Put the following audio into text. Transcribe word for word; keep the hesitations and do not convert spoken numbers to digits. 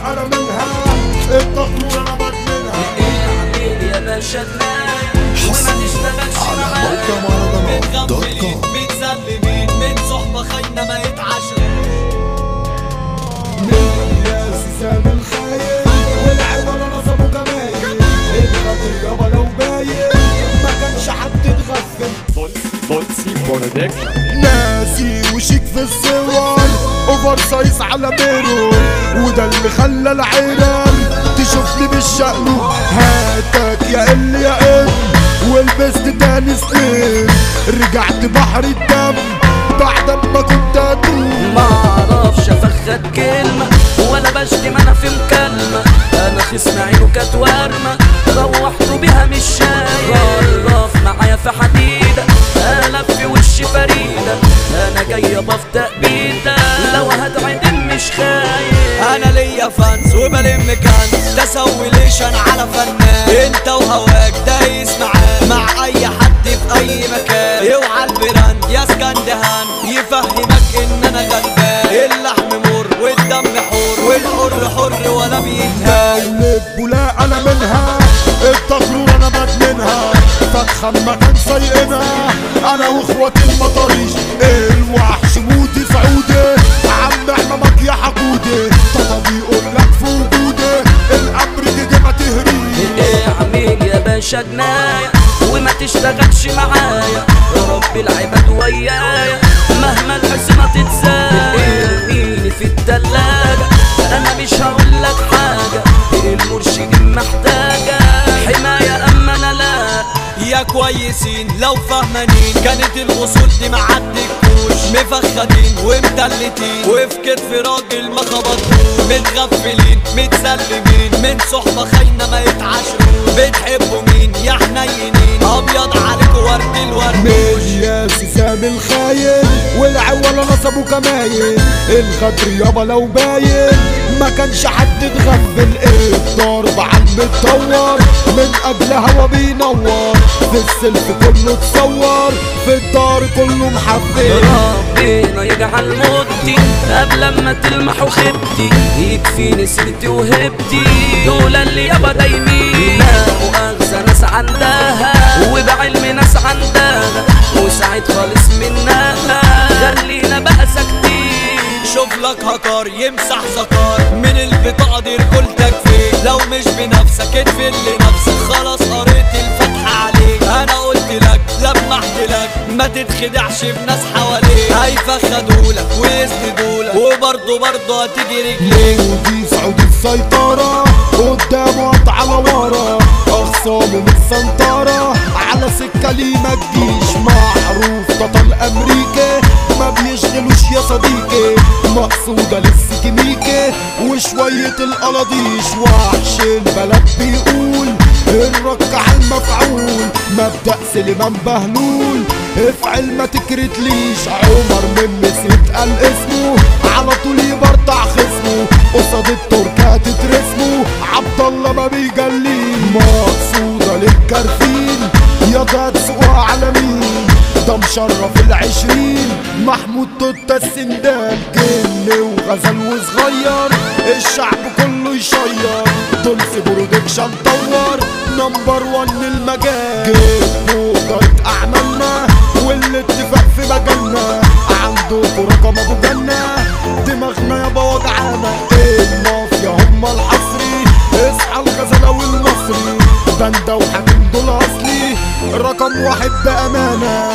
انا منها التقرير انا بدمنها. اعمل يا باشا دماغ وما تشتغلش معايا. متغفلين متسلمين من صحبة خاينة ما يتعاشرين. من ناس ساب الخاين والعوالة نصبوا جمايل. الخطر يابا لو باين ما كانش حد اتغفل. بولسي بولدك ناسي وشيك في الصور اوفر سايز على ميرور، وده اللي خلى العيران تشوفني بالشقلب. هاتك يا اللي يا قد ولبست تاني سنين، رجعت بحر الدم بعد ما كنت اتوب. معرفش افخد كلمة ولا بشتم انا في مكالمة. انا خصم عينه كانت ورمة روحته بيها مش شايل. رف معايا في حديدة قلب في وشي فريدة. انا جاية بفتق بيتا لو هتعدل مش خايف. انا ليا فانز وبلم كنز تسويليشن على فنان. انت وهواك دايس معاه مع اي حد في اي مكان. اوعى البراند يا اسكندهان يفهمك ان انا غلبان. اللحم مر والدم حور والحر حر ولا بيتهان. قلب ولا انا منها التقرير انا بدمنها. فتخم مكان سايقنا انا واخواتي المطاريش. الوحش مودي سعودي عم احمامك يا حقودي. طب بيقول لك في وجودي الامر تيجي ما تهريش. اعمل يا باشا جناية وما تشتغلش معايا. يا رب العباد ويايا مهما الحسنة تتزايد. ارميني في التلاجة انا مش هقولك حاجة. المرشدين محتاجة حماية اما انا لا. يا كويسين لو فهمانين كانت الوصول دي معدكوش. مفخدين ومدلتين وفي كتف راجل ما خبطوش. متغفلين متسلمين من صحبة خاينة ما يتعاشروش. بتحبوا مين يا حنينين ابيض عليكوا ورد الورد. ملياس سام الخاين والعوالة نصبوا كماين. الغدر يابا لو باين ما كانش حد اتغفل. الضرب عم بتطور من قبل هوا بينور. في السلف كله اتصور في الدار كله محفل. ربنا يجعل موتي قبل ما تلمح وخبتي. يكفيني سيرتي وهبتي دول اللي يابا دايمين. لا مؤاخذة ناس عندها وبعلم ناس عندها وسعيد خالص منها. خلينا بقى ساكتين. شوف لك هكار يمسح زكار من البطاقة دي رجولتك فين. لو مش بنفسك اتفل لنفسك خلاص قريت الفتحة عليك. انا قلت لك لمحت لك ما تتخدعش بناس حواليك. هيفخدولك ويسندولك وبرضه برضه هتيجي رجليك. ودي سعودي السيطرة قدامه قطع على ورا. اخصامه متسنطرة على سكة ليه ما تجيش. معروف بطل امريكا ما بيشغلوش يا صديقي. مقصودة للسكيميكي وشوية القلاضيش. وحش البلد بيقول الرك على المفعول. مبدأ سليمان بهلول افعل ما تكرتليش. عمر من مسيت قال اسمه على طول يبرطع خصمه. قصاد التركات ترسمه عبد الله ما بيجليه. مقصودة للكارفين يا ده تسوقها على مين. ده مشرف العشرين محمود توتا السندان. جن وغزل وصغير الشعب كله يشير. دولسي برودكشن طور نمبر وان المجال. جيب نقطة اعمالنا والاتفاق في مجالنا. عندكوا رقم ابو جنة دماغنا يابا وجعانا. المافيا هما الحصري اصحى الغزلاوي المصري. باندا وحكيم دول اصلي رقم واحد بامانه.